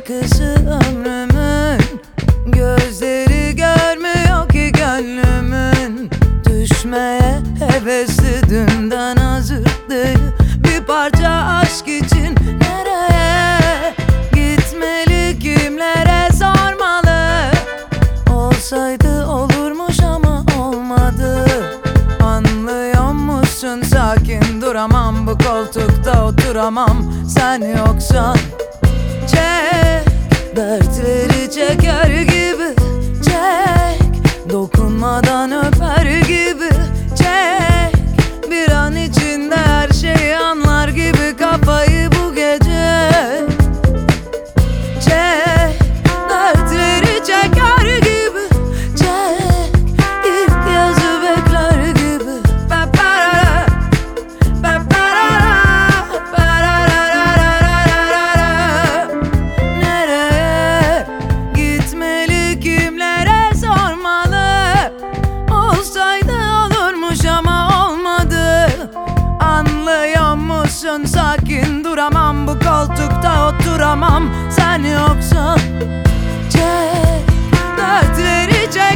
şarkısı ömrümün, gözleri görmüyor ki gönlümün. Düşmeye hevesli dünden hazırdı bir parça aşk için. Nereye gitmeli, kimlere sormalı? Olsaydı olurmuş ama olmadı. Anlıyor musun, sakin duramam, bu koltukta oturamam sen yoksan. Çek, dertleri çeker gibi çek, dokunmadan öper gibi çek. Bir an içinde her şeyi anlar gibi kafayı bu gece. Çek, dertleri çeker gibi çek, ilk yazı bekler gibi. Nereye gitmeli, kimlere sormalı? Olsaydı olurmuş ama olmadı. Anlıyor musun, sakin duramam, bu koltukta oturamam sen yoksan. Çek, dertleri çek.